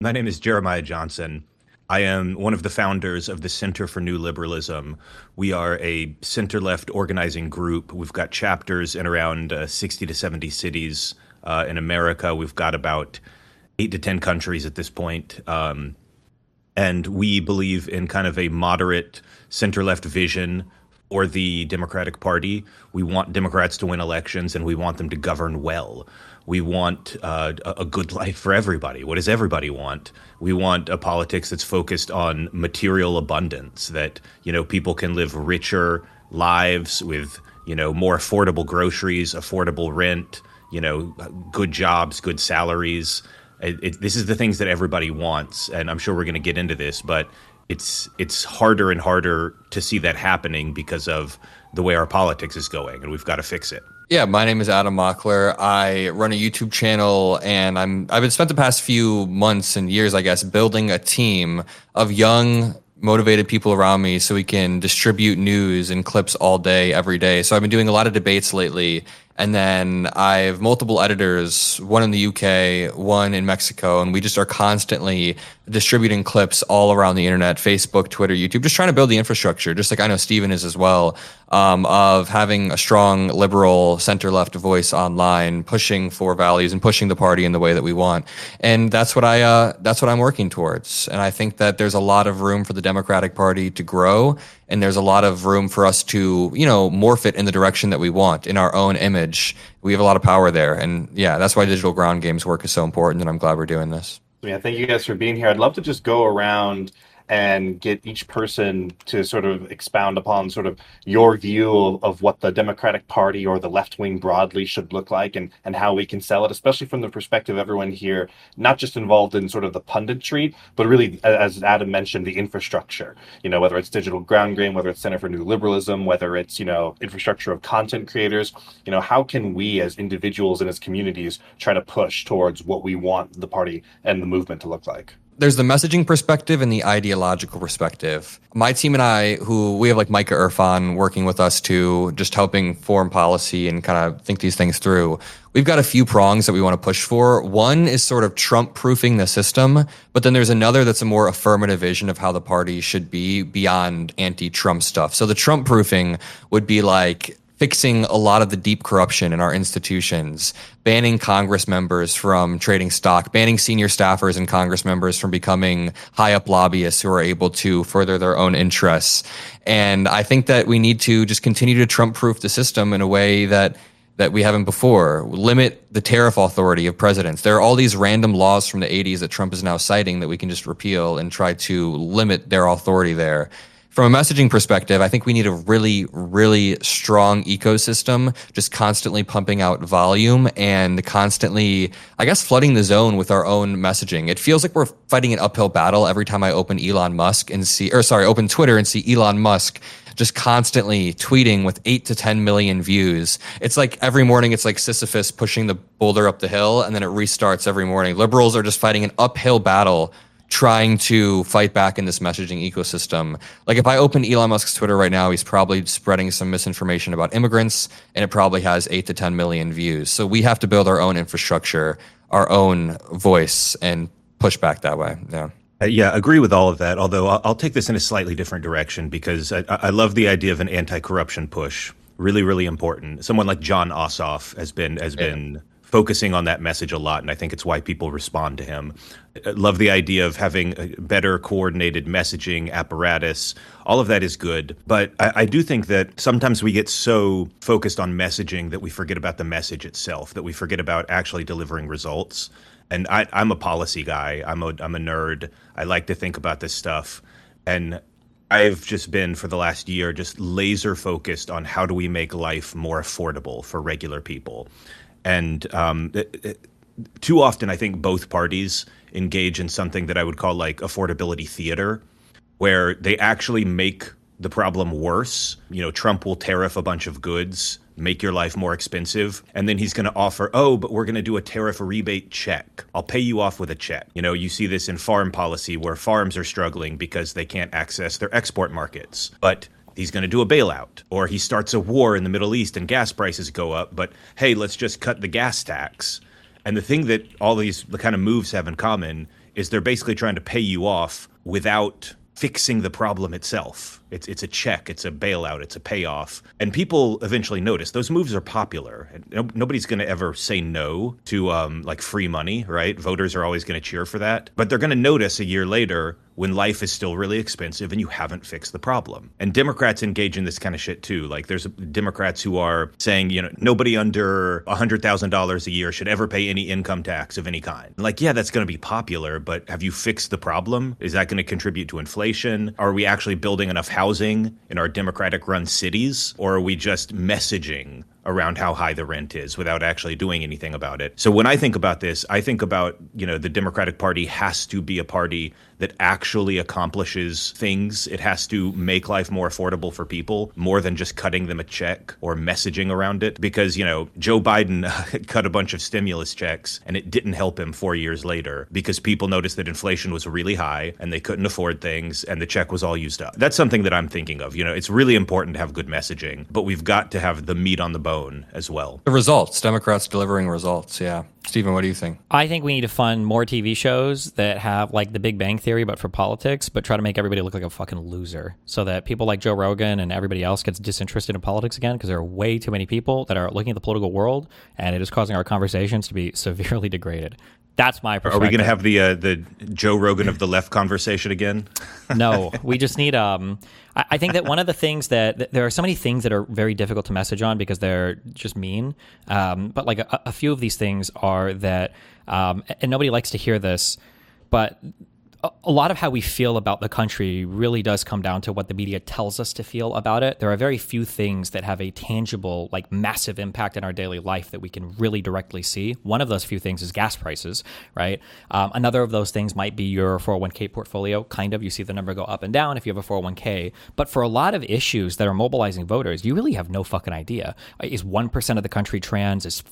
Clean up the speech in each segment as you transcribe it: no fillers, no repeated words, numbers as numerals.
My name is Jeremiah Johnson. I am one of the founders of the Center for New Liberalism. We are a center left organizing group. We've got chapters in around 60 to 70 cities in America. We've got about 8 to 10 countries at this point. And we believe in kind of a moderate center left vision for the Democratic Party. We want Democrats to win elections and we want them to govern well. We want a good life for everybody. What does everybody want? We want a politics that's focused on material abundance, that, people can live richer lives with, more affordable groceries, affordable rent, good jobs, good salaries. This is the things that everybody wants. And I'm sure we're going to get into this, but it's harder and harder to see that happening because of the way our politics is going, and we've got to fix it. Yeah, my name is Adam Mockler. I run a YouTube channel, and I've been spent the past few months and years, I guess, building a team of young, motivated people around me so we can distribute news and clips all day, every day. So I've been doing a lot of debates lately. And then I have multiple editors, one in the UK, one in Mexico, and we just are constantly distributing clips all around the internet, Facebook, Twitter, YouTube, just trying to build the infrastructure, just like I know Steven is as well, of having a strong liberal center-left voice online, pushing for values and pushing the party in the way that we want. And that's what I'm working towards. And I think that there's a lot of room for the Democratic Party to grow, and there's a lot of room for us to, morph it in the direction that we want in our own image. We have a lot of power there. And yeah, that's why digital ground games work is so important. And I'm glad we're doing this. Yeah, thank you guys for being here. I'd love to just go around and get each person to sort of expound upon sort of your view of what the Democratic Party or the left wing broadly should look like, and how we can sell it, especially from the perspective of everyone here, not just involved in sort of the punditry, but really, as Adam mentioned, the infrastructure, whether it's digital ground game, whether it's Center for New Liberalism, whether it's, infrastructure of content creators, how can we as individuals and as communities try to push towards what we want the party and the movement to look like? There's the messaging perspective and the ideological perspective. My team and I, we have like Micah Irfan working with us too, just helping form policy and kind of think these things through. We've got a few prongs that we want to push for. One is sort of Trump-proofing the system, but then there's another that's a more affirmative vision of how the party should be beyond anti-Trump stuff. So the Trump-proofing would be like fixing a lot of the deep corruption in our institutions, banning Congress members from trading stock, banning senior staffers and Congress members from becoming high up lobbyists who are able to further their own interests. And I think that we need to just continue to Trump-proof the system in a way that we haven't before. Limit the tariff authority of presidents. There are all these random laws from the 80s that Trump is now citing that we can just repeal and try to limit their authority there. From a messaging perspective, I think we need a really, really strong ecosystem, just constantly pumping out volume and constantly, I guess, flooding the zone with our own messaging. It feels like we're fighting an uphill battle every time I open open Twitter and see Elon Musk just constantly tweeting with 8 to 10 million views. It's like every morning it's like Sisyphus pushing the boulder up the hill and then it restarts every morning. Liberals are just fighting an uphill battle trying to fight back in this messaging ecosystem. Like if I open Elon Musk's Twitter right now, he's probably spreading some misinformation about immigrants, and it probably has 8 to 10 million views. So we have to build our own infrastructure, our own voice, and push back that way. Yeah. Yeah, agree with all of that, although I'll take this in a slightly different direction because I love the idea of an anti-corruption push. Really, really important. Someone like Jon Ossoff has been focusing on that message a lot, and I think it's why people respond to him. I love the idea of having a better coordinated messaging apparatus. All of that is good, but I do think that sometimes we get so focused on messaging that we forget about the message itself, that we forget about actually delivering results. And I'm a policy guy. I'm a nerd. I like to think about this stuff. And I've just been, for the last year, just laser focused on how do we make life more affordable for regular people. And too often, I think both parties engage in something that I would call like affordability theater, where they actually make the problem worse. Trump will tariff a bunch of goods, make your life more expensive, and then he's going to offer, but we're going to do a tariff rebate check. I'll pay you off with a check. You see this in farm policy where farms are struggling because they can't access their export markets. But he's going to do a bailout, or he starts a war in the Middle East and gas prices go up, but hey, let's just cut the gas tax. And the thing that all these kind of moves have in common is they're basically trying to pay you off without fixing the problem itself. It's a check, it's a bailout, it's a payoff. And people eventually notice those moves are popular. And nobody's going to ever say no to like free money, right? Voters are always going to cheer for that. But they're going to notice a year later when life is still really expensive and you haven't fixed the problem. And Democrats engage in this kind of shit too. Like there's Democrats who are saying, you know, nobody under $100,000 a year should ever pay any income tax of any kind. Like, yeah, that's going to be popular, but have you fixed the problem? Is that going to contribute to inflation? Are we actually building enough housing in our Democratic-run cities? Or are we just messaging around how high the rent is without actually doing anything about it? So when I think about this, I think about, you know, the Democratic Party has to be a party that actually accomplishes things. It has to make life more affordable for people, more than just cutting them a check or messaging around it. Because, you know, Joe Biden cut a bunch of stimulus checks and it didn't help him 4 years later because people noticed that inflation was really high and they couldn't afford things and the check was all used up. That's something that I'm thinking of. You know, it's really important to have good messaging, but we've got to have the meat on the bone as well. The results, Democrats delivering results. Yeah. Stephen, what do you think? I think we need to fund more TV shows that have like The Big Bang Theory, but for politics, but try to make everybody look like a fucking loser so that people like Joe Rogan and everybody else gets disinterested in politics again, because there are way too many people that are looking at the political world and it is causing our conversations to be severely degraded. That's my perspective. Are we going to have the Joe Rogan of the left conversation again? No, we just need. I think that one of the things that there are so many things that are very difficult to message on because they're just mean. But like a few of these things are that, and nobody likes to hear this, but a lot of how we feel about the country really does come down to what the media tells us to feel about it. There are very few things that have a tangible, like massive impact in our daily life that we can really directly see. One of those few things is gas prices, right? Another of those things might be your 401k portfolio, kind of. You see the number go up and down if you have a 401k. But for a lot of issues that are mobilizing voters, you really have no fucking idea. Is 1% of the country trans? Is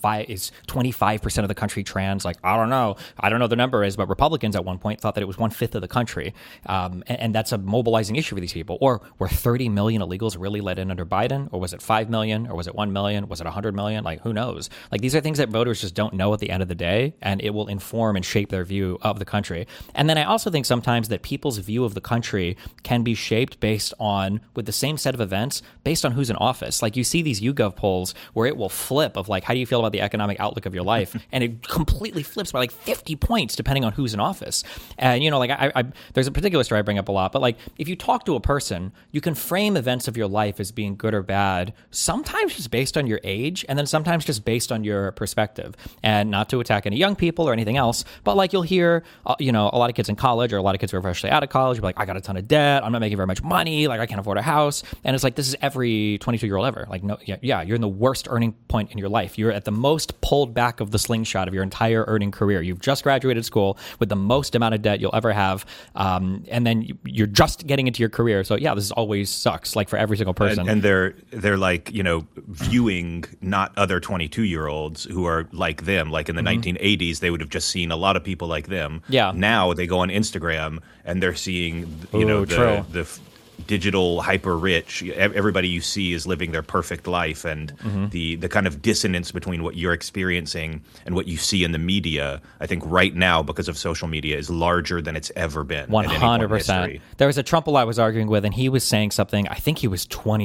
25% of the country trans? Like, I don't know. I don't know the number is, but Republicans at one point thought that it was 1/5 of the country. And that's a mobilizing issue for these people. Or were 30 million illegals really let in under Biden? Or was it 5 million? Or was it 1 million? Was it 100 million? Like, who knows? Like, these are things that voters just don't know at the end of the day, and it will inform and shape their view of the country. And then I also think sometimes that people's view of the country can be shaped based on, with the same set of events, based on who's in office. Like, you see these YouGov polls where it will flip of like, how do you feel about the economic outlook of your life? And it completely flips by like 50 points depending on who's in office. And, you know, like I there's a particular story I bring up a lot, but like if you talk to a person, you can frame events of your life as being good or bad, sometimes just based on your age, and then sometimes just based on your perspective. And not to attack any young people or anything else, but like you'll hear, you know, a lot of kids in college or a lot of kids who are freshly out of college, you're like, I got a ton of debt, I'm not making very much money, like I can't afford a house. And it's like, this is every 22-year-old ever. Like, no, yeah, you're in the worst earning point in your life. You're at the most pulled back of the slingshot of your entire earning career. You've just graduated school with the most amount of debt you'll ever have. And then you're just getting into your career. So yeah, this always sucks, like for every single person. And they're like, you know, viewing not other 22-year-olds who are like them. Like in the 1980s, they would have just seen a lot of people like them. Yeah. Now they go on Instagram and they're seeing, you know, the digital hyper rich. Everybody you see is living their perfect life, and the kind of dissonance between what you're experiencing and what you see in the media, I think right now because of social media, is larger than it's ever been. 100%. There was a Trump I was arguing with, and he was saying something. I think he was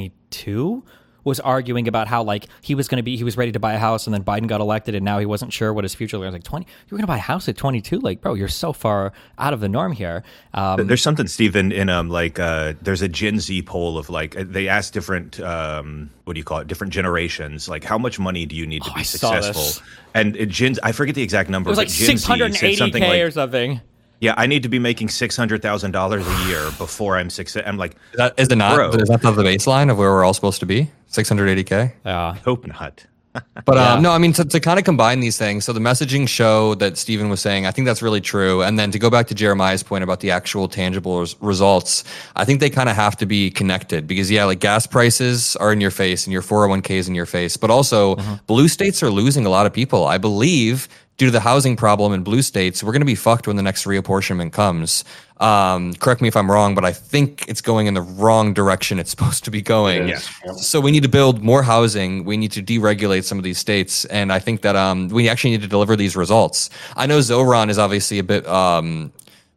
22. Was arguing about how like he was ready to buy a house, and then Biden got elected, and now he wasn't sure what his future was. Like, 20, you're going to buy a house at 22? Like, bro, you're so far out of the norm here. There's something, Stephen, in there's a Gen Z poll of like, they ask different, different generations, like how much money do you need to be successful? And I forget the exact number. It was like $680K or something. Yeah, I need to be making $600,000 a year before I'm successful. I'm like, is that not the baseline of where we're all supposed to be? 680K? Yeah, I hope not. But no, I mean, to kind of combine these things, so the messaging show that Stephen was saying, I think that's really true. And then to go back to Jeremiah's point about the actual tangible results, I think they kind of have to be connected because, yeah, like gas prices are in your face and your 401k is in your face. But also, blue states are losing a lot of people. I believe due to the housing problem in blue states, we're going to be fucked when the next reapportionment comes. Correct me if I'm wrong, but I think it's going in the wrong direction it's supposed to be going. Yeah. So we need to build more housing. We need to deregulate some of these states. And I think that we actually need to deliver these results. I know Zoran is obviously a bit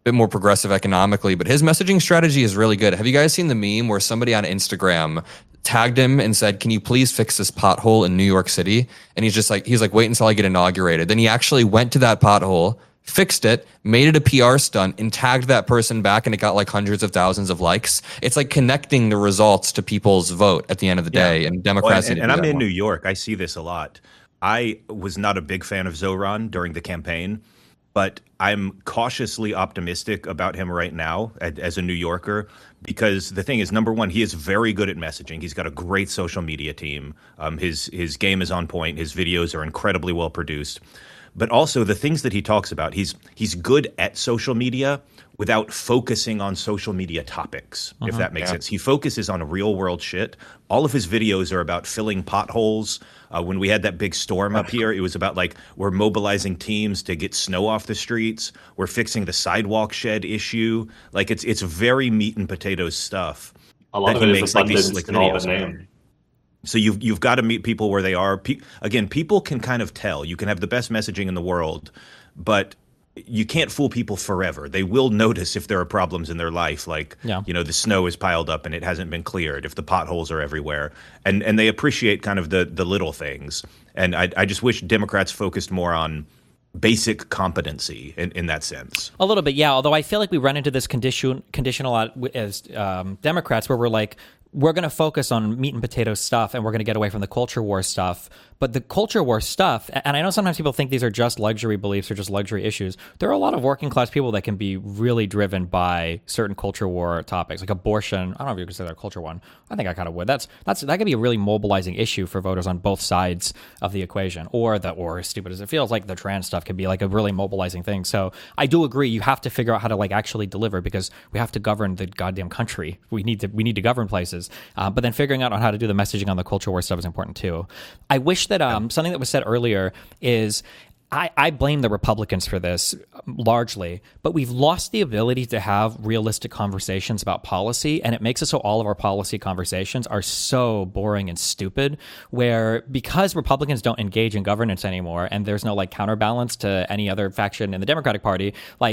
bit more progressive economically, but his messaging strategy is really good. Have you guys seen the meme where somebody on Instagram tagged him and said, "Can you please fix this pothole in New York City?" And he's like, "Wait until I get inaugurated." Then he actually went to that pothole, fixed it, made it a PR stunt, and tagged that person back, and it got like hundreds of thousands of likes. It's like connecting the results to people's vote at the end of the day, and Democrats. And I'm in New York. I see this a lot. I was not a big fan of Zoran during the campaign, but I'm cautiously optimistic about him right now as a New Yorker, because the thing is, number one, he is very good at messaging. He's got a great social media team. His game is on point. His videos are incredibly well produced. But also the things that he talks about, he's good at social media without focusing on social media topics, if that makes sense. He focuses on real world shit. All of his videos are about filling potholes. When we had that big storm up here, it was about like, we're mobilizing teams to get snow off the streets. We're fixing the sidewalk shed issue. Like it's very meat and potatoes stuff. A lot of it is abundance in all the name. So you've got to meet people where they are. Again, people can kind of tell. You can have the best messaging in the world, but you can't fool people forever. They will notice if there are problems in their life, like the snow is piled up and it hasn't been cleared, if the potholes are everywhere, and they appreciate kind of the little things. And I just wish Democrats focused more on basic competency in that sense. A little bit, yeah. Although I feel like we run into this condition a lot as Democrats, where we're like, we're going to focus on meat and potatoes stuff, and we're going to get away from the culture war stuff. But the culture war stuff, and I know sometimes people think these are just luxury beliefs or just luxury issues. There are a lot of working class people that can be really driven by certain culture war topics, like abortion. I don't know if you consider that a culture one. I think I kind of would. That could be a really mobilizing issue for voters on both sides of the equation. Or as stupid as it feels, like the trans stuff can be like a really mobilizing thing. So I do agree. You have to figure out how to like actually deliver, because we have to govern the goddamn country. We need to govern places. But then figuring out on how to do the messaging on the culture war stuff is important too. I wish that something that was said earlier is, I blame the Republicans for this largely, but we've lost the ability to have realistic conversations about policy, and it makes it so all of our policy conversations are so boring and stupid, where because Republicans don't engage in governance anymore, and there's no like counterbalance to any other faction in the Democratic Party,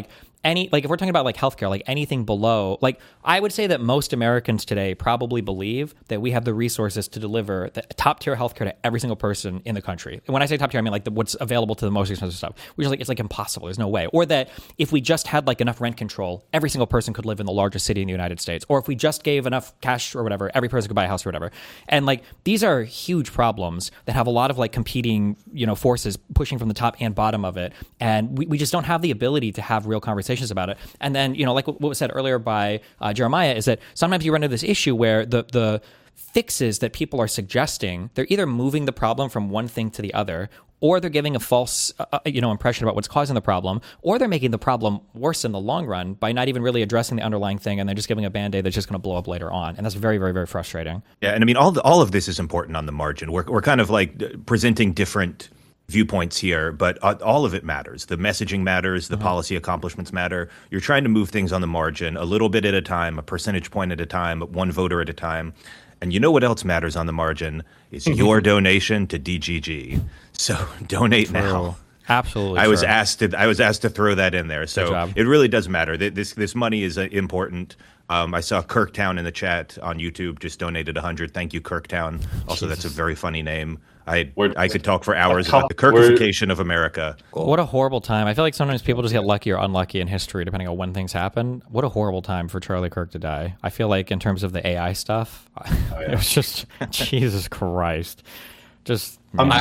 if we're talking about like healthcare, like anything below, like I would say that most Americans today probably believe that we have the resources to deliver the top tier healthcare to every single person in the country. And when I say top tier, I mean like what's available to the most expensive stuff, which is like, it's like impossible. There's no way. Or that if we just had like enough rent control, every single person could live in the largest city in the United States. Or if we just gave enough cash or whatever, every person could buy a house or whatever. And like, these are huge problems that have a lot of like competing, forces pushing from the top and bottom of it. And we just don't have the ability to have real conversations about it. And then, like what was said earlier by Jeremiah, is that sometimes you run into this issue where the fixes that people are suggesting, they're either moving the problem from one thing to the other, or they're giving a false, impression about what's causing the problem, or they're making the problem worse in the long run by not even really addressing the underlying thing, and they're just giving a Band-Aid that's just going to blow up later on. And that's very, very, very frustrating. Yeah, and I mean, all of this is important on the margin. We're kind of like presenting different viewpoints here, but all of it matters. The messaging matters. The policy accomplishments matter. You're trying to move things on the margin a little bit at a time, a percentage point at a time, one voter at a time. And you know what else matters on the margin is your donation to DGG. So donate now. Absolutely. I was asked to throw that in there. So it really does matter. This money is important. I saw Kirktown in the chat on YouTube just donated 100. Thank you, Kirktown. Also, that's a very funny name. I could talk for hours about the Kirkification of America. What a horrible time. I feel like sometimes people just get lucky or unlucky in history, depending on when things happen. What a horrible time for Charlie Kirk to die. I feel like in terms of the AI stuff, it was just, Jesus Christ. Just,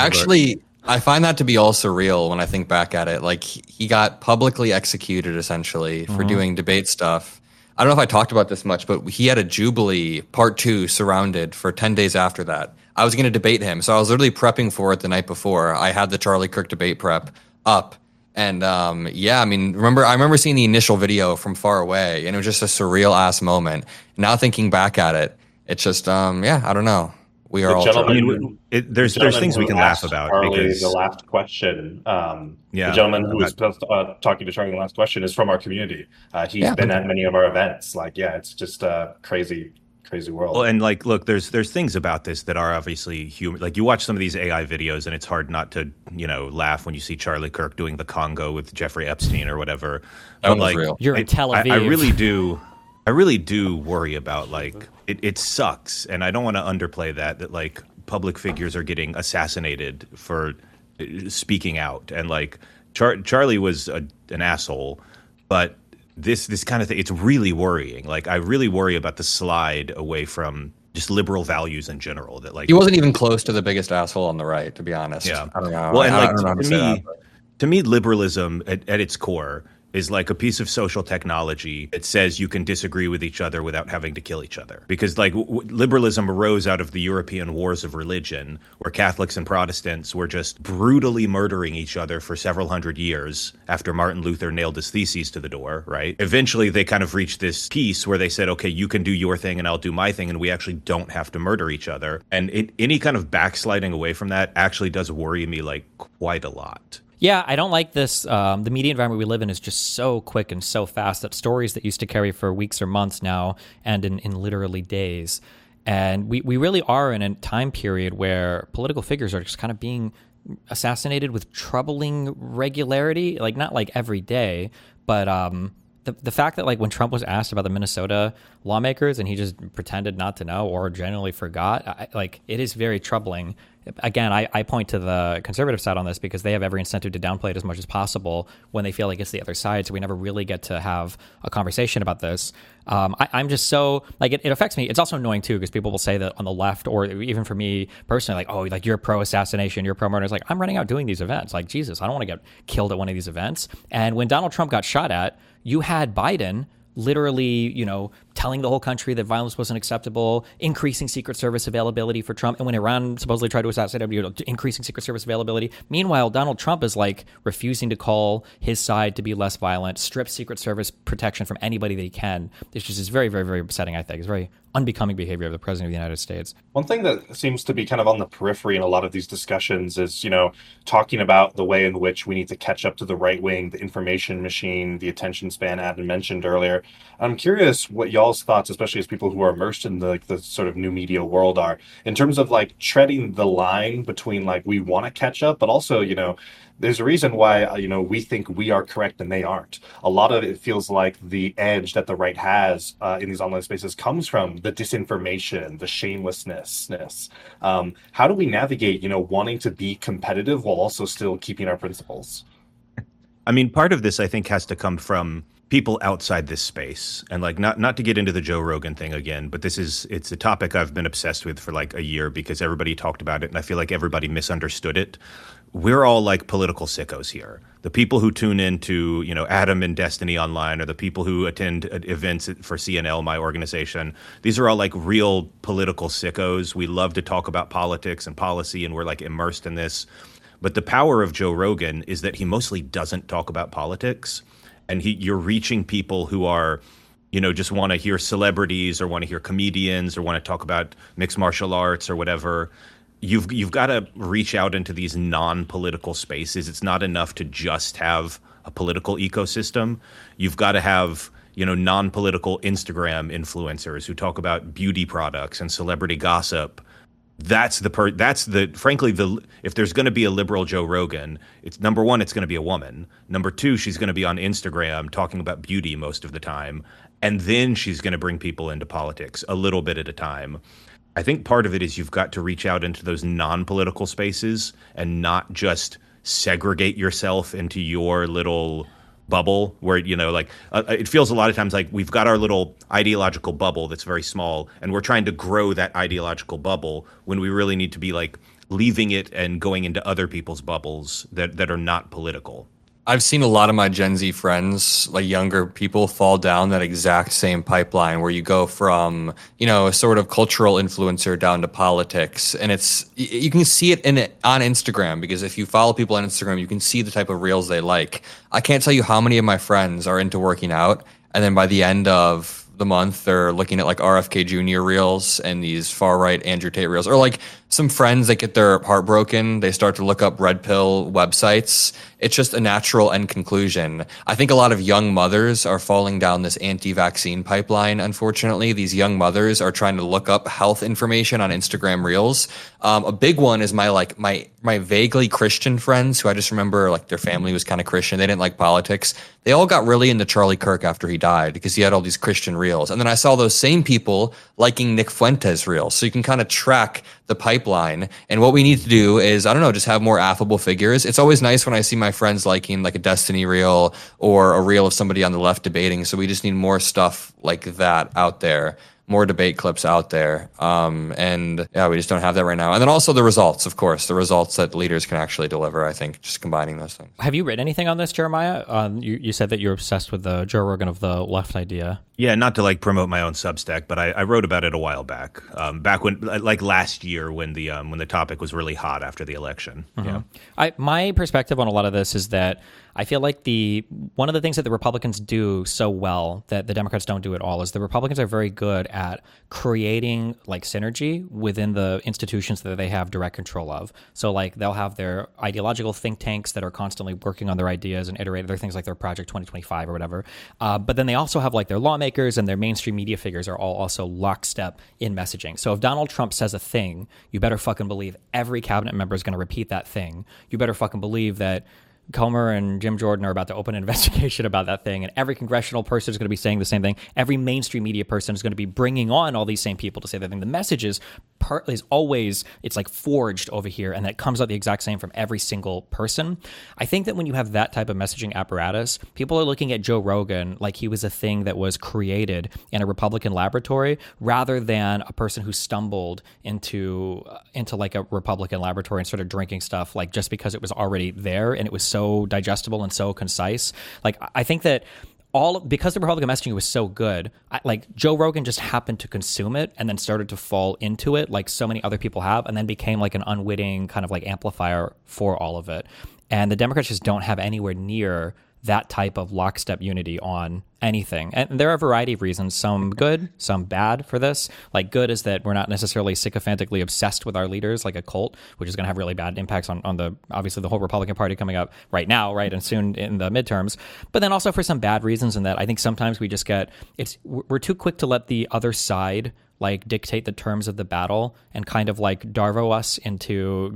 I find that to be all surreal when I think back at it. Like, he got publicly executed, essentially, for doing debate stuff. I don't know if I talked about this much, but he had a Jubilee Part 2 surrounded for 10 days after that. I was going to debate him, so I was literally prepping for it the night before. I had the Charlie Kirk debate prep up. And I remember seeing the initial video from far away, and it was just a surreal-ass moment. Now thinking back at it, it's just, I don't know. We are all. There's things we can laugh about. Charlie, because the last question. The gentleman who was talking to Charlie the last question is from our community. He's been at many of our events. It's just crazy Crazy world. Well, and like, look, there's things about this that are obviously human. Like, you watch some of these AI videos, and it's hard not to laugh when you see Charlie Kirk doing the Congo with Jeffrey Epstein or whatever. That But was like, real. You're in Tel Aviv. I really do worry about like it sucks, and I don't want to underplay that like public figures are getting assassinated for speaking out, and like Charlie was an asshole, but this kind of thing, it's really worrying. Like, I really worry about the slide away from just liberal values in general. That like He wasn't even close to the biggest asshole on the right, to be honest. Yeah. I don't know. Well, and I like don't know how to say that, but- to me, liberalism at its core is like a piece of social technology that says you can disagree with each other without having to kill each other. Because like liberalism arose out of the European wars of religion, where Catholics and Protestants were just brutally murdering each other for several hundred years after Martin Luther nailed his theses to the door, right? Eventually, they kind of reached this peace where they said, okay, you can do your thing and I'll do my thing, and we actually don't have to murder each other. And any kind of backsliding away from that actually does worry me like quite a lot. Yeah, I don't like this. The media environment we live in is just so quick and so fast that stories that used to carry for weeks or months now end in literally days. And we really are in a time period where political figures are just kind of being assassinated with troubling regularity, like not like every day, but the fact that like when Trump was asked about the Minnesota lawmakers and he just pretended not to know or generally forgot, like it is very troubling. Again, I point to the conservative side on this because they have every incentive to downplay it as much as possible when they feel like it's the other side. So we never really get to have a conversation about this. I'm just so like it affects me. It's also annoying too because people will say that on the left, or even for me personally, like, oh, like you're pro assassination, you're pro murder. It's like I'm running out doing these events. Like Jesus, I don't want to get killed at one of these events. And when Donald Trump got shot at, you had Biden literally, telling the whole country that violence wasn't acceptable, increasing Secret Service availability for Trump. And when Iran supposedly tried to assassinate him, increasing Secret Service availability. Meanwhile, Donald Trump is like refusing to call his side to be less violent, strip Secret Service protection from anybody that he can. It's just very, very, very upsetting, I think. It's very unbecoming behavior of the President of the United States. One thing that seems to be kind of on the periphery in a lot of these discussions is, talking about the way in which we need to catch up to the right wing, the information machine, the attention span Adam mentioned earlier. I'm curious what y'all's thoughts, especially as people who are immersed in the sort of new media world, are in terms of like treading the line between like we want to catch up, but also, there's a reason why, we think we are correct and they aren't. A lot of it feels like the edge that the right has in these online spaces comes from the disinformation, the shamelessness. How do we navigate, wanting to be competitive while also still keeping our principles? I mean, part of this, I think, has to come from people outside this space. And like, not to get into the Joe Rogan thing again, but it's a topic I've been obsessed with for like a year because everybody talked about it and I feel like everybody misunderstood it. We're all like political sickos here. The people who tune into, Adam and Destiny Online, or the people who attend events for CNL, my organization, these are all like real political sickos. We love to talk about politics and policy, and we're like immersed in this. But the power of Joe Rogan is that he mostly doesn't talk about politics. And you're reaching people who are, just want to hear celebrities or want to hear comedians or want to talk about mixed martial arts or whatever. You've got to reach out into these non-political spaces. It's not enough to just have a political ecosystem. You've got to have, non-political Instagram influencers who talk about beauty products and celebrity gossip. Frankly, if there's going to be a liberal Joe Rogan, it's number one, it's going to be a woman. Number two, she's going to be on Instagram talking about beauty most of the time. And then she's going to bring people into politics a little bit at a time. I think part of it is you've got to reach out into those non-political spaces and not just segregate yourself into your little bubble where, it feels a lot of times like we've got our little ideological bubble that's very small and we're trying to grow that ideological bubble when we really need to be like leaving it and going into other people's bubbles that are not political. I've seen a lot of my Gen Z friends, like younger people, fall down that exact same pipeline where you go from, a sort of cultural influencer down to politics. And you can see it on Instagram, because if you follow people on Instagram, you can see the type of reels they like. I can't tell you how many of my friends are into working out, and then by the end of the month, they're looking at like RFK Jr. reels and these far right Andrew Tate reels, or like some friends that get their heart broken, they start to look up red pill websites. It's just a natural end conclusion. I think a lot of young mothers are falling down this anti-vaccine pipeline. Unfortunately, these young mothers are trying to look up health information on Instagram reels. A big one is my vaguely Christian friends who I just remember like their family was kind of Christian. They didn't like politics. They all got really into Charlie Kirk after he died because he had all these Christian reels. And then I saw those same people liking Nick Fuentes reels. So you can kind of track the pipeline. And what we need to do is, I don't know, just have more affable figures. It's always nice when I see my friends liking like a Destiny reel or a reel of somebody on the left debating. So we just need more stuff like that out there. More debate clips out there. And yeah, we just don't have that right now. And then also the results, of course, the results that leaders can actually deliver, I think, just combining those things. Have you written anything on this, Jeremiah? You said that you're obsessed with the Joe Rogan of the left idea. Yeah, not to like promote my own Substack, but I wrote about it a while back. Back when, like last year, when the topic was really hot after the election. Mm-hmm. Yeah. My perspective on a lot of this is that I feel like one of the things that the Republicans do so well that the Democrats don't do at all is the Republicans are very good at creating like synergy within the institutions that they have direct control of. So like they'll have their ideological think tanks that are constantly working on their ideas and iterating their things like their Project 2025 or whatever. But then they also have like their lawmakers and their mainstream media figures are all also lockstep in messaging. So if Donald Trump says a thing, you better fucking believe every cabinet member is going to repeat that thing. You better fucking believe that Comer and Jim Jordan are about to open an investigation about that thing, and every congressional person is going to be saying the same thing. Every mainstream media person is going to be bringing on all these same people to say that thing. The message is always, it's like forged over here, and that comes out the exact same from every single person. I think that when you have that type of messaging apparatus, people are looking at Joe Rogan like he was a thing that was created in a Republican laboratory rather than a person who stumbled into like a Republican laboratory and started drinking stuff like just because it was already there and it was so digestible and so concise. Like I think that because the Republican messaging was so good, like Joe Rogan just happened to consume it and then started to fall into it like so many other people have, and then became like an unwitting kind of like amplifier for all of it. And the Democrats just don't have anywhere near that type of lockstep unity on anything. And there are a variety of reasons, some good, some bad for this. Like good is that we're not necessarily sycophantically obsessed with our leaders like a cult, which is going to have really bad impacts on the, obviously the whole Republican Party coming up right now, right, and soon in the midterms. But then also for some bad reasons in that I think sometimes we just we're too quick to let the other side like dictate the terms of the battle and kind of like Darvo us into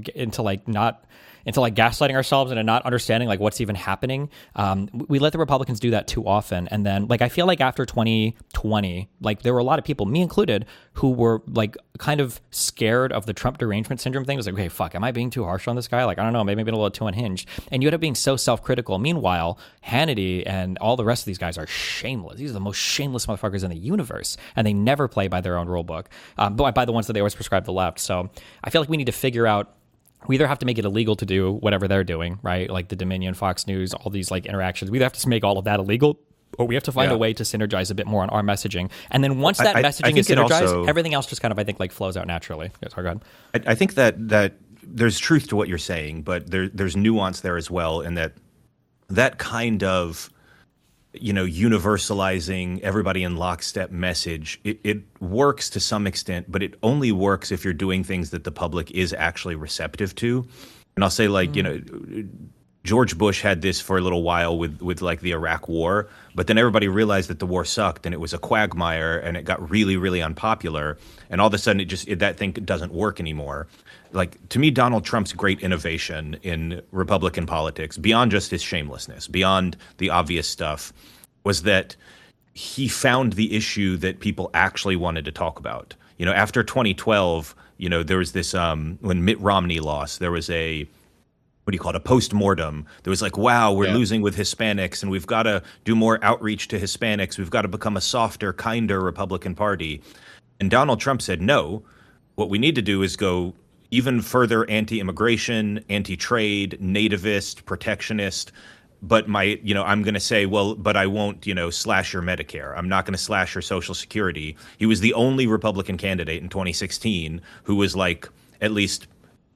like gaslighting ourselves and not understanding like what's even happening. We let the Republicans do that too often. And then like I feel like after 2020, like there were a lot of people, me included, who were like kind of scared of the Trump derangement syndrome thing. It was like, okay, fuck, am I being too harsh on this guy? Like, I don't know, maybe I've been a little too unhinged. And you end up being so self-critical. Meanwhile, Hannity and all the rest of these guys are shameless. These are the most shameless motherfuckers in the universe. And they never play by their own rule book, but by the ones that they always prescribe the left. So I feel like we need to figure out, we either have to make it illegal to do whatever they're doing, right? Like the Dominion, Fox News, all these like interactions. We either have to make all of that illegal, or we have to find a way to synergize a bit more on our messaging. And then once that messaging is synergized, everything else just kind of, I think, like flows out naturally. Yes, go ahead. I think that there's truth to what you're saying, but there's nuance there as well, in that kind of, you know, universalizing everybody in lockstep message, it works to some extent, but it only works if you're doing things that the public is actually receptive to. And I'll say, like, you know, George Bush had this for a little while with like the Iraq War, but then everybody realized that the war sucked and it was a quagmire and it got really, really unpopular. And all of a sudden that thing doesn't work anymore. Like, to me, Donald Trump's great innovation in Republican politics, beyond just his shamelessness, beyond the obvious stuff, was that he found the issue that people actually wanted to talk about. You know, after 2012, you know, there was this, when Mitt Romney lost, there was a post-mortem. There was like, wow, we're losing with Hispanics and we've got to do more outreach to Hispanics. We've got to become a softer, kinder Republican Party. And Donald Trump said, no, what we need to do is go even further anti-immigration, anti-trade, nativist, protectionist. But I'm going to say, well, but I won't, slash your Medicare. I'm not going to slash your Social Security. He was the only Republican candidate in 2016 who was like, at least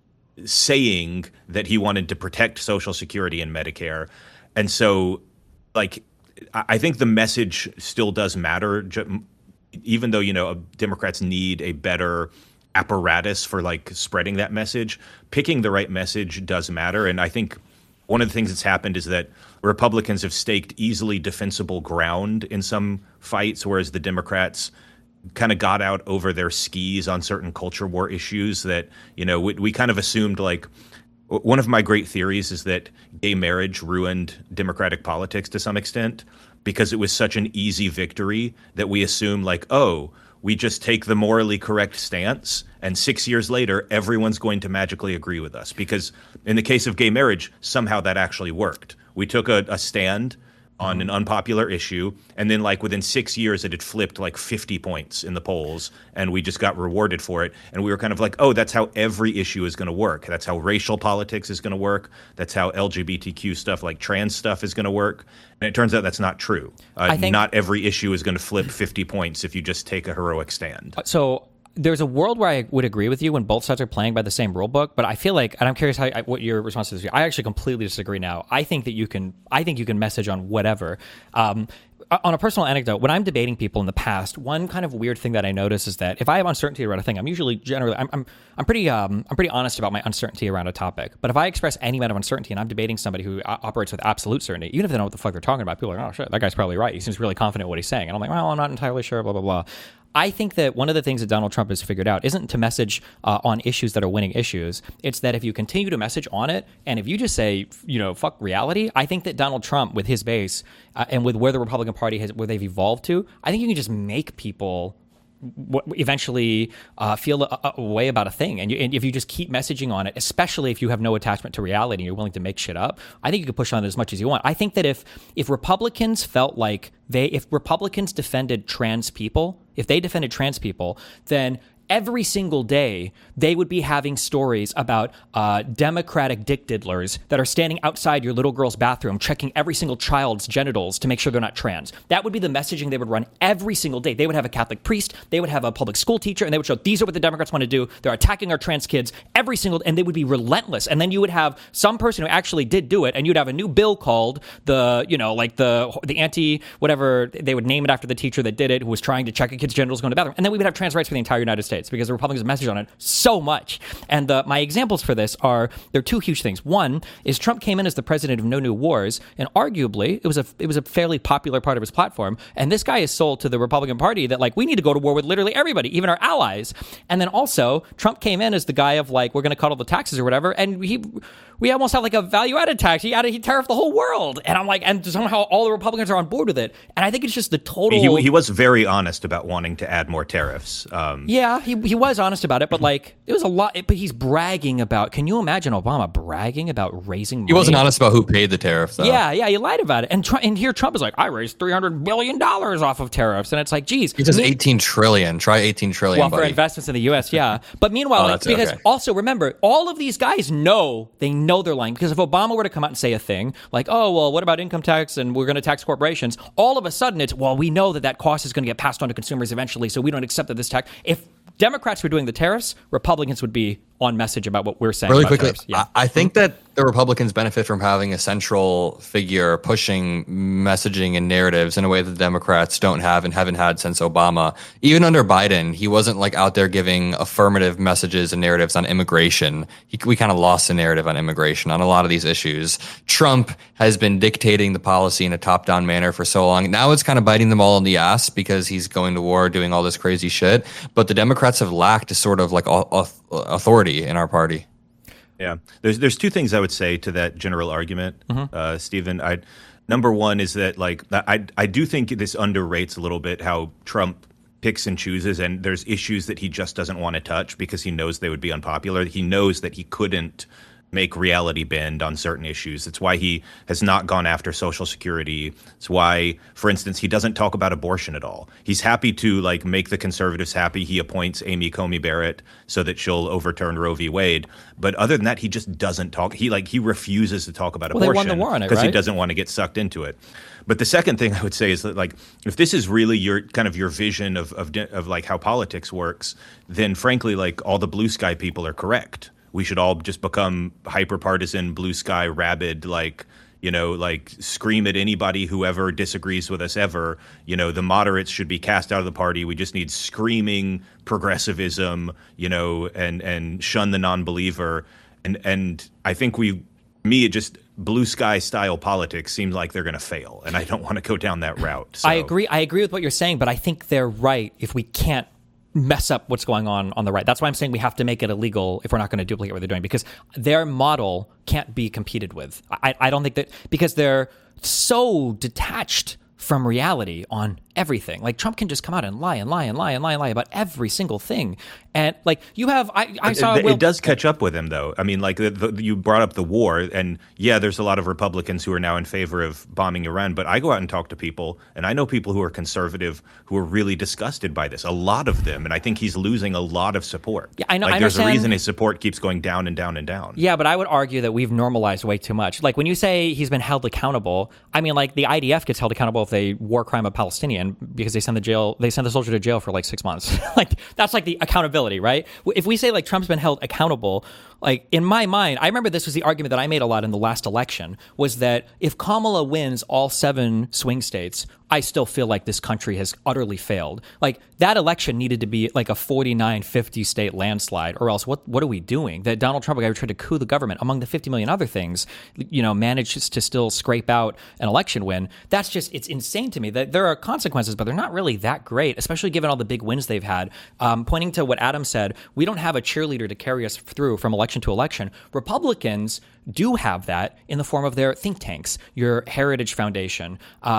saying that he wanted to protect Social Security and Medicare. And so, like, I think the message still does matter even though, Democrats need a better apparatus for like spreading that message, picking the right message does matter. And I think one of the things that's happened is that Republicans have staked easily defensible ground in some fights, whereas the Democrats kind of got out over their skis on certain culture war issues that, we kind of assumed like, one of my great theories is that gay marriage ruined Democratic politics to some extent because it was such an easy victory that we assume like, oh, we just take the morally correct stance and 6 years later, everyone's going to magically agree with us. Because in the case of gay marriage, somehow that actually worked. We took a stand on an unpopular issue, and then like within 6 years, it had flipped like 50 points in the polls, and we just got rewarded for it. And we were kind of like, oh, that's how every issue is going to work. That's how racial politics is going to work. That's how LGBTQ stuff like trans stuff is going to work. And it turns out that's not true. I think not every issue is going to flip 50 points if you just take a heroic stand. So there's a world where I would agree with you when both sides are playing by the same rule book, but I feel like, and I'm curious what your response is. I actually completely disagree now. I think you can message on whatever. On a personal anecdote, when I'm debating people in the past, one kind of weird thing that I notice is that if I have uncertainty around a thing, I'm pretty honest about my uncertainty around a topic. But if I express any amount of uncertainty and I'm debating somebody who operates with absolute certainty, even if they know what the fuck they're talking about, people are like, oh shit, that guy's probably right. He seems really confident in what he's saying. And I'm like, well, I'm not entirely sure, blah, blah, blah. I think that one of the things that Donald Trump has figured out isn't to message on issues that are winning issues. It's that if you continue to message on it, and if you just say, fuck reality, I think that Donald Trump, with his base and with where the Republican Party where they've evolved to, I think you can just make people eventually feel a way about a thing. And if you just keep messaging on it, especially if you have no attachment to reality and you're willing to make shit up, I think you can push on it as much as you want. I think that if Republicans felt like if Republicans defended trans people, then every single day, they would be having stories about Democratic dick diddlers that are standing outside your little girl's bathroom checking every single child's genitals to make sure they're not trans. That would be the messaging they would run every single day. They would have a Catholic priest, they would have a public school teacher, and they would show, these are what the Democrats want to do. They're attacking our trans kids and they would be relentless. And then you would have some person who actually did do it, and you'd have a new bill called the anti, whatever, they would name it after the teacher that did it, who was trying to check a kid's genitals going to the bathroom. And then we would have trans rights for the entire United States, because the Republicans message on it so much. And my examples for this there are two huge things. One is Trump came in as the president of No New Wars, and arguably it was a fairly popular part of his platform. And this guy is sold to the Republican Party that like, we need to go to war with literally everybody, even our allies. And then also Trump came in as the guy of like, we're going to cut all the taxes or whatever. And we almost have like a value-added tax. He tariffed the whole world. And I'm like, and somehow all the Republicans are on board with it. And I think it's just the total. He was very honest about wanting to add more tariffs. Yeah, he was honest about it, but like it was a lot. But he's bragging about. Can you imagine Obama bragging about raising money? He wasn't honest about who paid the tariff, though. Yeah, he lied about it. And here Trump is like, I raised $300 billion off of tariffs, and it's like, geez, he says 18 trillion. Try 18 trillion. Well, buddy. For investments in the U.S., yeah. But meanwhile, also remember, all of these guys know they're lying, because if Obama were to come out and say a thing like, oh well, what about income tax and we're going to tax corporations? All of a sudden, it's we know that cost is going to get passed on to consumers eventually, so we don't accept that this tax. If Democrats were doing the tariffs, Republicans would be on message about what we're saying. Really about quickly, tariffs. Yeah. I think that the Republicans benefit from having a central figure pushing messaging and narratives in a way that the Democrats don't have and haven't had since Obama. Even under Biden, he wasn't like out there giving affirmative messages and narratives on immigration. We kind of lost the narrative on immigration on a lot of these issues. Trump has been dictating the policy in a top-down manner for so long. Now it's kind of biting them all in the ass because he's going to war, doing all this crazy shit. But the Democrats have lacked a sort of like authority in our party. Yeah, there's two things I would say to that general argument, Stephen. Number one is that like I do think this underrates a little bit how Trump picks and chooses, and there's issues that he just doesn't want to touch because he knows they would be unpopular. He knows that he couldn't make reality bend on certain issues. It's why he has not gone after Social Security. It's why, for instance, he doesn't talk about abortion at all. He's happy to like make the conservatives happy. He appoints Amy Coney Barrett so that she'll overturn Roe v. Wade. But other than that, he just doesn't talk. He refuses to talk about abortion. They won the war on it, because right? he doesn't want to get sucked into it. But the second thing I would say is that like if this is really your vision of like how politics works, then frankly like all the blue sky people are correct. We should all just become hyper partisan, blue sky, rabid, like, like scream at anybody whoever disagrees with us ever. The moderates should be cast out of the party. We just need screaming progressivism, and shun the non-believer. And I think it just blue sky style politics seems like they're going to fail, and I don't want to go down that route. So. I agree with what you're saying, but I think they're right if we can't mess up what's going on the right. That's why I'm saying we have to make it illegal if we're not going to duplicate what they're doing, because their model can't be competed with. I don't think that, because they're so detached from reality on everything. Like, Trump can just come out and lie about every single thing. And like, you have, I saw it does catch up with him, though. I mean, like, you brought up the war, and yeah, there's a lot of Republicans who are now in favor of bombing Iran. But I go out and talk to people, and I know people who are conservative who are really disgusted by this. A lot of them, and I think he's losing a lot of support. Yeah, I know. Like, I there's a understand. reason his support keeps going down and down and down. Yeah, but I would argue that we've normalized way too much. Like, when you say he's been held accountable, I mean, like, the IDF gets held accountable if they war crime a Palestinian, because they send the soldier to jail for like 6 months. Like, that's like the accountability, right? If we say like Trump's been held accountable, like, in my mind, I remember this was the argument that I made a lot in the last election, was that if Kamala wins all 7 swing states, I still feel like this country has utterly failed. Like, that election needed to be like a 49-50 state landslide, or else what are we doing? That Donald Trump, a guy who tried to coup the government, among the 50 million other things, manages to still scrape out an election win. That's just, it's insane to me that there are consequences, but they're not really that great, especially given all the big wins they've had. Pointing to what Adam said, we don't have a cheerleader to carry us through from election to election. Republicans do have that in the form of their think tanks, your Heritage Foundation,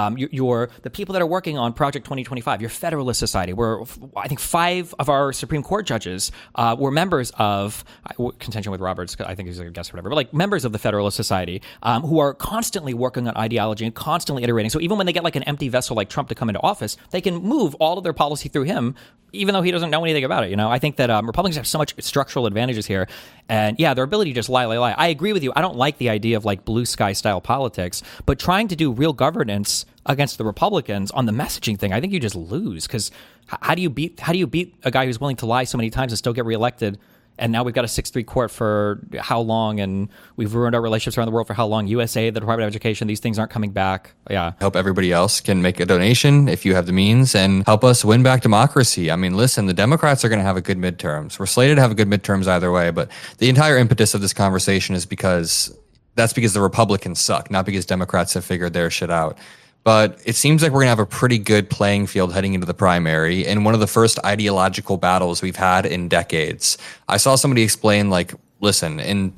the people that are working on Project 2025, your Federalist Society, where I think 5 of our Supreme Court judges were members of, contention with Roberts, I think he's a guest or whatever, but like members of the Federalist Society, who are constantly working on ideology and constantly iterating. So even when they get like an empty vessel like Trump to come into office, they can move all of their policy through him, even though he doesn't know anything about it. I think that Republicans have so much structural advantages here. And yeah, their ability to just lie. I agree with you. I don't like the idea of like blue sky style politics, but trying to do real governance against the Republicans on the messaging thing, I think you just lose, because how do you beat a guy who's willing to lie so many times and still get reelected? And now we've got a 6-3 court for how long, and we've ruined our relationships around the world for how long? USA, the Department of Education, these things aren't coming back. Yeah. Hope everybody else can make a donation if you have the means and help us win back democracy. I mean, listen, the Democrats are going to have a good midterms. We're slated to have a good midterms either way, but the entire impetus of this conversation is because the Republicans suck, not because Democrats have figured their shit out. But it seems like we're going to have a pretty good playing field heading into the primary, and one of the first ideological battles we've had in decades. I saw somebody explain, like, listen, in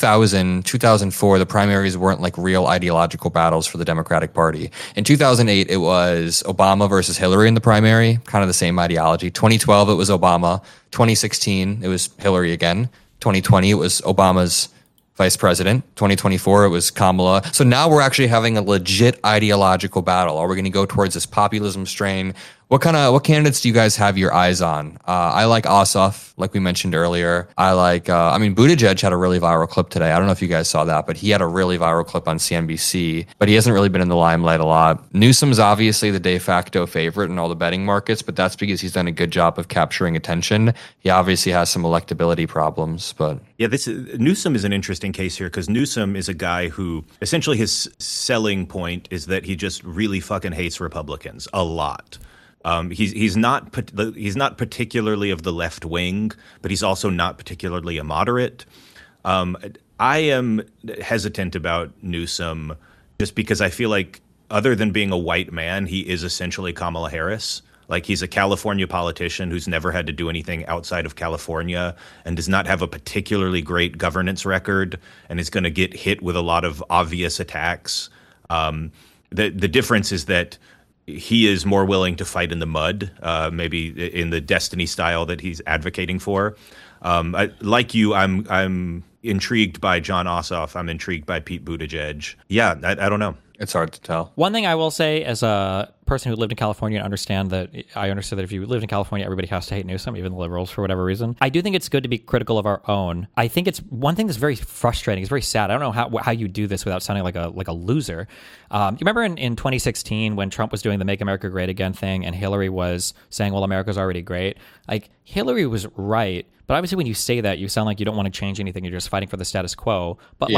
2004, the primaries weren't like real ideological battles for the Democratic Party. In 2008, it was Obama versus Hillary in the primary, kind of the same ideology. 2012, it was Obama. 2016, it was Hillary again. 2020, it was Obama's vice president. 2024, it was Kamala. So now we're actually having a legit ideological battle. Are we going to go towards this populism strain? What candidates do you guys have your eyes on? I like Ossoff, like we mentioned earlier. Buttigieg had a really viral clip today. I don't know if you guys saw that, but he had a really viral clip on CNBC, but he hasn't really been in the limelight a lot. Newsom's obviously the de facto favorite in all the betting markets, but that's because he's done a good job of capturing attention. He obviously has some electability problems, but... Yeah, Newsom is an interesting case here, because Newsom is a guy who essentially his selling point is that he just really fucking hates Republicans a lot. He's not particularly of the left wing, but he's also not particularly a moderate. I am hesitant about Newsom just because I feel like, other than being a white man, he is essentially Kamala Harris. Like, he's a California politician who's never had to do anything outside of California and does not have a particularly great governance record and is going to get hit with a lot of obvious attacks. The difference is that he is more willing to fight in the mud, maybe in the Destiny style that he's advocating for. Like you, I'm intrigued by Jon Ossoff. I'm intrigued by Pete Buttigieg. Yeah, I don't know. It's hard to tell. One thing I will say, as a person who lived in California, understood that if you lived in California, everybody has to hate Newsom, even the liberals, for whatever reason. I do think it's good to be critical of our own. I think it's one thing that's very frustrating. It's very sad. I don't know how you do this without sounding like a loser. You remember in 2016 when Trump was doing the Make America Great Again thing and Hillary was saying, well, America's already great. Like, Hillary was right. But obviously when you say that, you sound like you don't want to change anything. You're just fighting for the status quo. But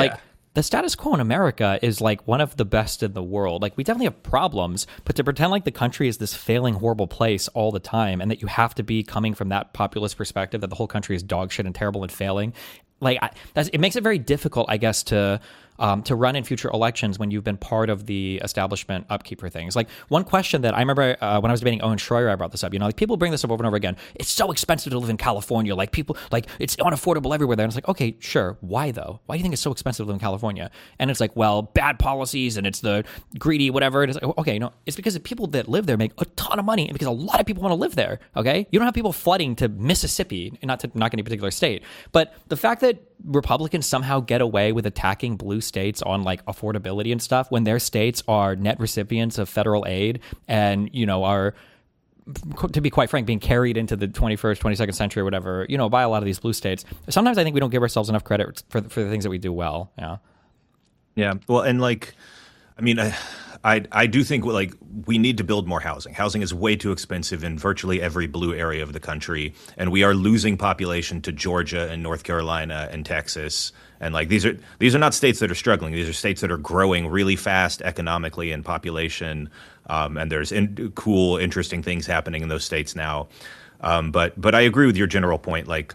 the status quo in America is like one of the best in the world. Like we definitely have problems, but to pretend like the country is this failing, horrible place all the time, and that you have to be coming from that populist perspective that the whole country is dog shit and terrible and failing, like it makes it very difficult, I guess, to run in future elections when you've been part of the establishment upkeep for things. Like one question that I remember when I was debating Owen Schroyer, I brought this up. Like people bring this up over and over again. It's so expensive to live in California. Like people, like it's unaffordable everywhere there. And it's like, okay, sure. Why though? Why do you think it's so expensive to live in California? And it's like, well, bad policies and it's the greedy, whatever. It is. Like, okay, no, it's because the people that live there make a ton of money and because a lot of people want to live there. Okay, you don't have people flooding to Mississippi, not any particular state, but the fact that Republicans somehow get away with attacking blue states on like affordability and stuff when their states are net recipients of federal aid and, are, to be quite frank, being carried into the 21st, 22nd century or whatever, by a lot of these blue states. Sometimes I think we don't give ourselves enough credit for the things that we do well. Yeah. Yeah. Well, and like, I mean, I do think like we need to build more housing. Housing is way too expensive in virtually every blue area of the country, and we are losing population to Georgia and North Carolina and Texas. And like these are not states that are struggling. These are states that are growing really fast economically and population. And there's cool, interesting things happening in those states now. But I agree with your general point. Like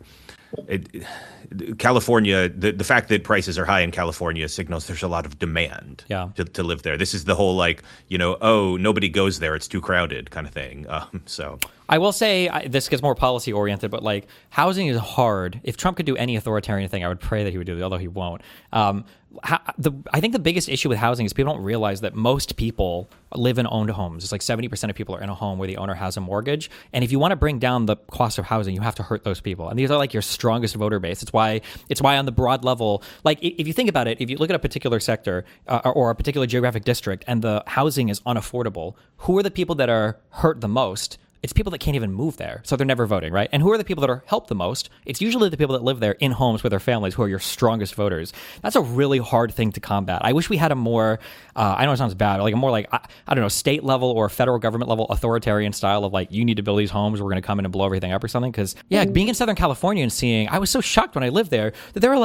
California, the fact that prices are high in California signals there's a lot of demand to live there. This is the whole like, oh, nobody goes there, it's too crowded kind of thing. So I will say this gets more policy oriented, but like housing is hard. If Trump could do any authoritarian thing, I would pray that he would do it, although he won't. I think the biggest issue with housing is people don't realize that most people live in owned homes. It's like 70% of people are in a home where the owner has a mortgage. And if you want to bring down the cost of housing, you have to hurt those people. And these are like your strongest voter base. It's why on the broad level, like if you think about it, if you look at a particular sector or a particular geographic district and the housing is unaffordable, who are the people that are hurt the most? It's people that can't even move there, so they're never voting, right? And who are the people that are helped the most? It's usually the people that live there in homes with their families who are your strongest voters. That's a really hard thing to combat. I wish we had a more, I know it sounds bad, like a more like, I don't know, state level or federal government level authoritarian style of like, you need to build these homes, we're going to come in and blow everything up or something. Because being in Southern California and seeing, I was so shocked when I lived there that there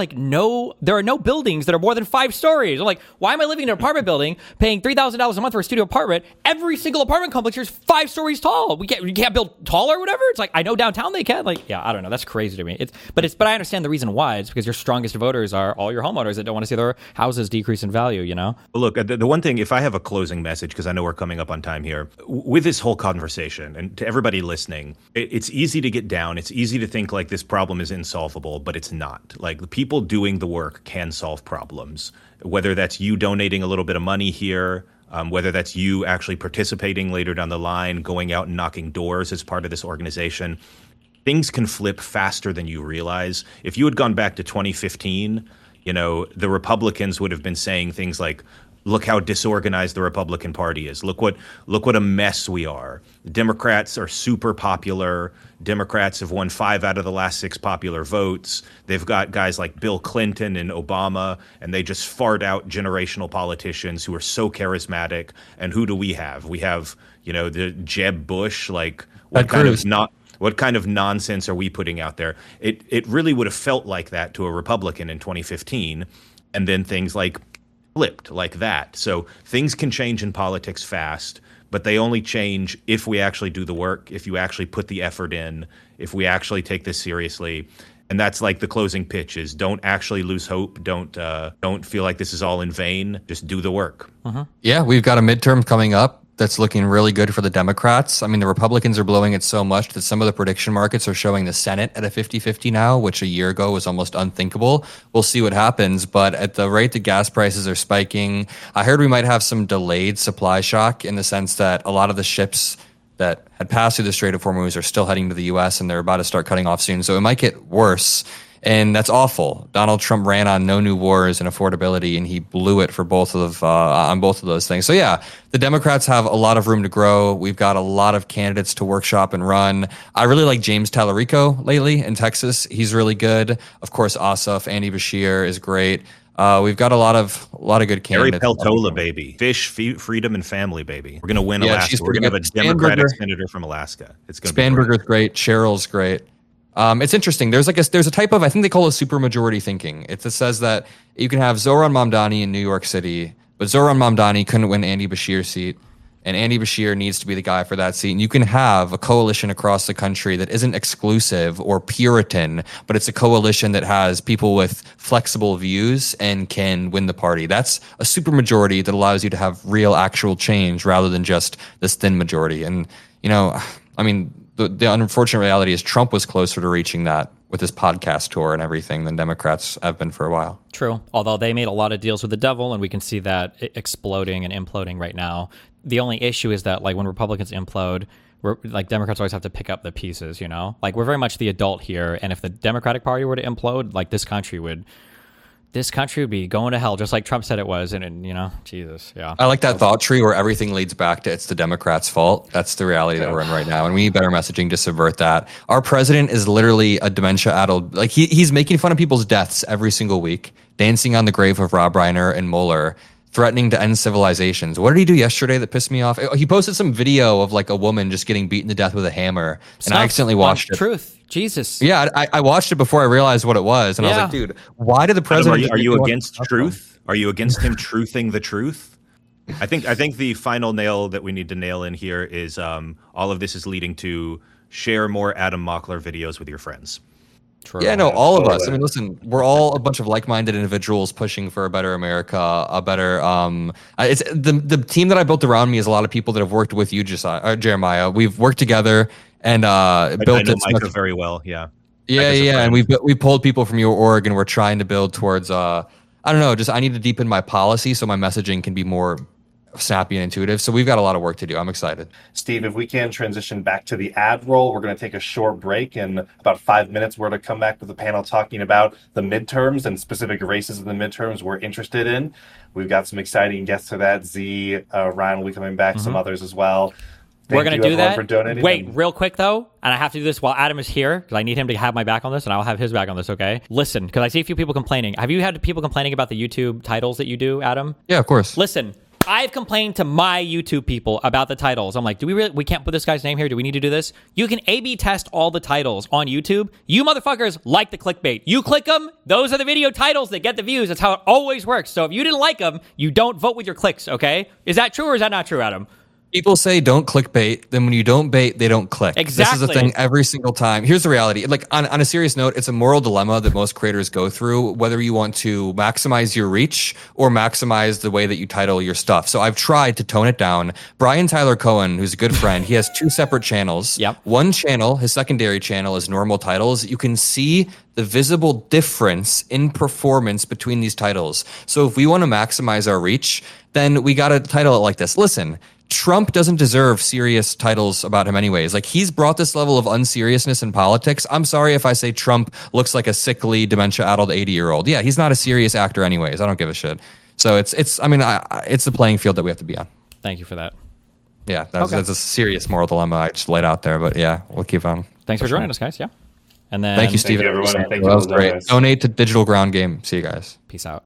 are no buildings that are more than 5 stories. I'm like, why am I living in an apartment building paying $3,000 a month for a studio apartment? Every single apartment complex here is 5 stories tall. You can't build taller or whatever. It's like, I know downtown they can. Like, yeah, I don't know. That's crazy to me. But I understand the reason why. It's because your strongest voters are all your homeowners that don't want to see their houses decrease in value, Well, look, the one thing, if I have a closing message, because I know we're coming up on time here, with this whole conversation and to everybody listening, it's easy to get down. It's easy to think like this problem is insolvable, but it's not. Like the people doing the work can solve problems, whether that's you donating a little bit of money here, whether that's you actually participating later down the line, going out and knocking doors as part of this organization. Things can flip faster than you realize. If you had gone back to 2015, the Republicans would have been saying things like, look how disorganized the Republican Party is. Look what a mess we are. Democrats are super popular. Democrats have won 5 out of the last 6 popular votes. They've got guys like Bill Clinton and Obama, and they just fart out generational politicians who are so charismatic. And who do we have? We have, the Jeb Bush. Like, what kind of nonsense are we putting out there? It really would have felt like that to a Republican in 2015. And then things like flipped like that. So things can change in politics fast, but they only change if we actually do the work, if you actually put the effort in, if we actually take this seriously. And that's like the closing pitch is don't actually lose hope. Don't feel like this is all in vain. Just do the work. Yeah, we've got a midterm coming up that's looking really good for the Democrats. I mean, the Republicans are blowing it so much that some of the prediction markets are showing the Senate at a 50-50 now, which a year ago was almost unthinkable. We'll see what happens, but at the rate that gas prices are spiking, I heard we might have some delayed supply shock in the sense that a lot of the ships that had passed through the Strait of Hormuz are still heading to the U.S. and they're about to start cutting off soon. So it might get worse. And that's awful. Donald Trump ran on no new wars and affordability, and he blew it for on both of those things. So yeah, the Democrats have a lot of room to grow. We've got a lot of candidates to workshop and run. I really like James Tallarico lately in Texas. He's really good. Of course, Ossoff, Andy Bashir is great. We've got a lot of good candidates. Gary Peltola, baby. Fish, freedom, and family, baby. We're going to win Alaska. We're going to have a Democratic senator from Alaska. It's going to be Spanberger's great. Cheryl's great. It's interesting. There's a type of, I think they call it supermajority thinking. It says that you can have Zohran Mamdani in New York City, but Zohran Mamdani couldn't win Andy Bashir's seat, and Andy Bashir needs to be the guy for that seat. And you can have a coalition across the country that isn't exclusive or Puritan, but it's a coalition that has people with flexible views and can win the party. That's a supermajority that allows you to have real, actual change rather than just this thin majority. And, I mean, the unfortunate reality is Trump was closer to reaching that with his podcast tour and everything than Democrats have been for a while. True. Although they made a lot of deals with the devil, and we can see that exploding and imploding right now. The only issue is that, like, when Republicans implode, Democrats always have to pick up the pieces, Like, we're very much the adult here, and if the Democratic Party were to implode, like, this country would be going to hell, just like Trump said it was, and Jesus, yeah. I like that thought tree where everything leads back to it's the Democrats' fault. That's the reality that we're in right now, and we need better messaging to subvert that. Our president is literally a dementia-addled, like he's making fun of people's deaths every single week, dancing on the grave of Rob Reiner and Mueller, threatening to end civilizations. What did he do yesterday that pissed me off? He posted some video of like a woman just getting beaten to death with a hammer, and I accidentally watched it. Truth. Jesus. Yeah, I watched it before I realized what it was, and I was like, dude, why did the president... Adam, are you against truth? Are you against him truthing the truth? I think the final nail that we need to nail in here is all of this is leading to share more Adam Mockler videos with your friends. True. Yeah, no, all of us. I mean, listen, we're all a bunch of like-minded individuals pushing for a better America, a better. It's the team that I built around me is a lot of people that have worked with you, Jeremiah. We've worked together and built. I know Micah very well. Yeah. Yeah, and we pulled people from your org, and we're trying to build towards. I don't know. I need to deepen my policy so my messaging can be more snappy and intuitive. So we've got a lot of work to do. I'm excited. Steve, if we can transition back to the ad roll, we're going to take a short break. In about 5 minutes, we're going to come back with the panel talking about the midterms and specific races in the midterms we're interested in. We've got some exciting guests for that. Z, Ryan will be coming back, some others as well. We're going to do that. Wait, real quick, though, and I have to do this while Adam is here, because I need him to have my back on this, and I'll have his back on this, okay? Listen, because I see a few people complaining. Have you had people complaining about the YouTube titles that you do, Adam? Yeah, of course. Listen, I've complained to my YouTube people about the titles. I'm like, we can't put this guy's name here? Do we need to do this? You can A/B test all the titles on YouTube. You motherfuckers like the clickbait. You click them, those are the video titles that get the views. That's how it always works. So if you didn't like them, you don't vote with your clicks, okay? Is that true or is that not true, Adam? People say don't clickbait, then when you don't bait, they don't click. Exactly. This is a thing every single time. Here's the reality. Like on a serious note, it's a moral dilemma that most creators go through, whether you want to maximize your reach or maximize the way that you title your stuff. So I've tried to tone it down. Brian Tyler Cohen, who's a good friend, he has 2 separate channels. Yep. One channel, his secondary channel, is normal titles. You can see the visible difference in performance between these titles. So if we want to maximize our reach, then we got to title it like this. Listen, Trump doesn't deserve serious titles about him anyways. Like, he's brought this level of unseriousness in politics. I'm sorry if I say Trump looks like a sickly, dementia-addled 80-year-old. Yeah, he's not a serious actor anyways. I don't give a shit. So it's the playing field that we have to be on. Thank you for that. Yeah, that's a serious moral dilemma I just laid out there. But yeah, we'll keep on. Thanks for joining us, guys. Yeah. And then thank you, Steven. Thank you, everyone. Thank you, that was great. Donate to Digital Ground Game. See you guys. Peace out.